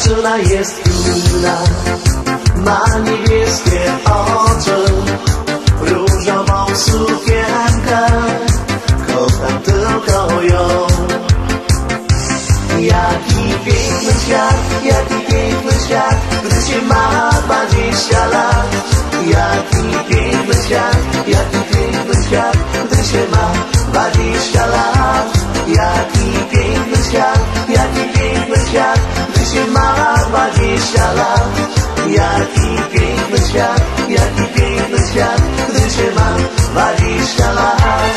dziewczyna jest inna, ma niebieskie oczy, różową sukienkę, kocham tylko ją. Jaki piękny świat, gdy się ma 20 lat. Jaki piękny świat, gdy się ma 20 lat. Jaki piękny świat, gdy się ma 20 lat. Jaki piękny świat, gdy się ma 20 lat.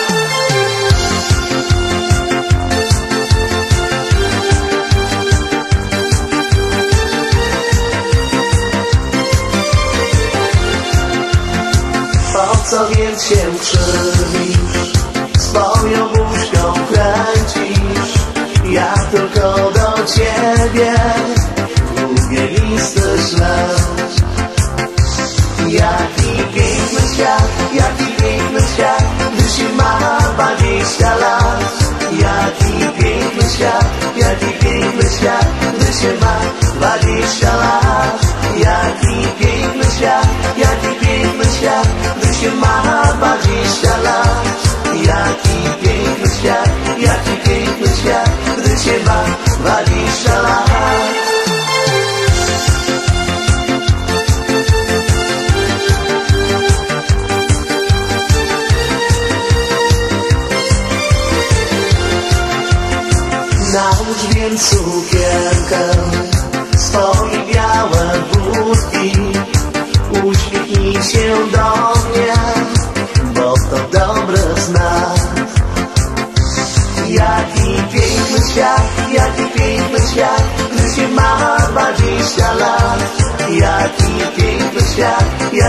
Po co więc się krzywisz, swoją buźką kręcisz? Ja tylko do ciebie długie listy ślę. Jaki piękny świat, gdy się ma 20 lat. Jaki piękny świat, gdy się ma 20 lat. Jaki piękny świat, gdy się ma 20 lat. Jaki piękny świat, gdy się ma 20 lat. Nałóż więc sukienkę, swoje białe butki, uśmiechnij się do mnie, bo to dobry znak. Jaki piękny świat, gdy się ma 20 lat. Jaki piękny świat,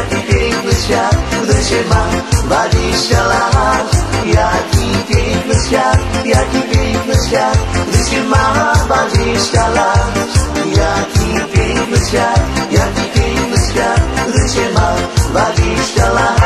gdy się ma 20 lat. Jaki piękny świat, gdy się ma 20 lat. Jaki piękny świat, gdy się ma 20 lat.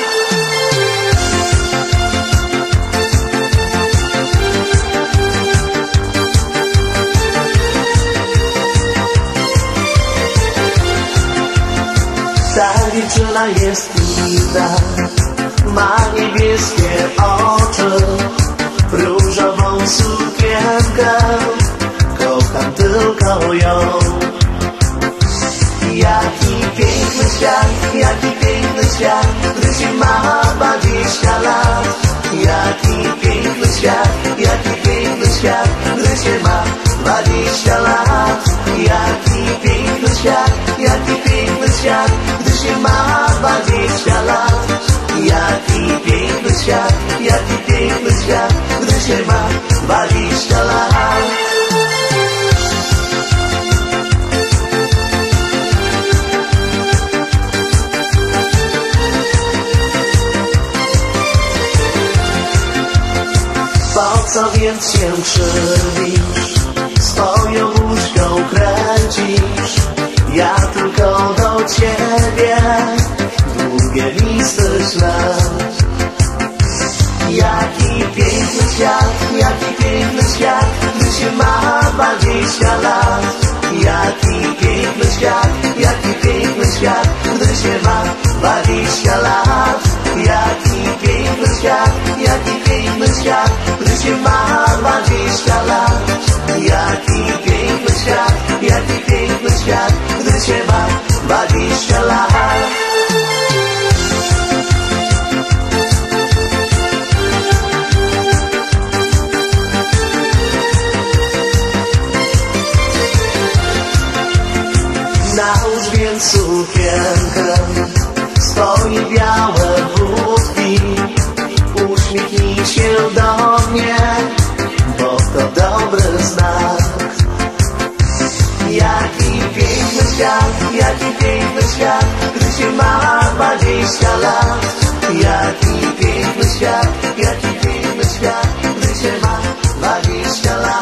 Ta dziewczyna jest inna, ma niebieskie oczy, różową sukienkę, kocham tylko ją. Jaki piękny świat, gdy się ma 20 lat. Jaki piękny świat, gdy się ma 20 lat. Jaki piękny świat, gdy się ma 20 lat. Jaki piękny świat, gdy się ma 20 lat. Po co więc się krzywisz, swoją buźką kręcisz? Ja tylko do ciebie długie listy ślę. Jaki piękny świat, gdy się ma 20 lat. Jaki piękny świat, gdy się ma 20 lat. Jaki piękny świat, gdy się ma 20 lat. Jaki piękny świat, gdy się ma 20 lat. Nałóż więc sukienkę, swoje białe butki, uśmiechnij się do mnie, bo to dobry znak. Jaki piękny świat, gdy się ma 20 lat. Jaki piękny świat, gdy się ma 20 lat.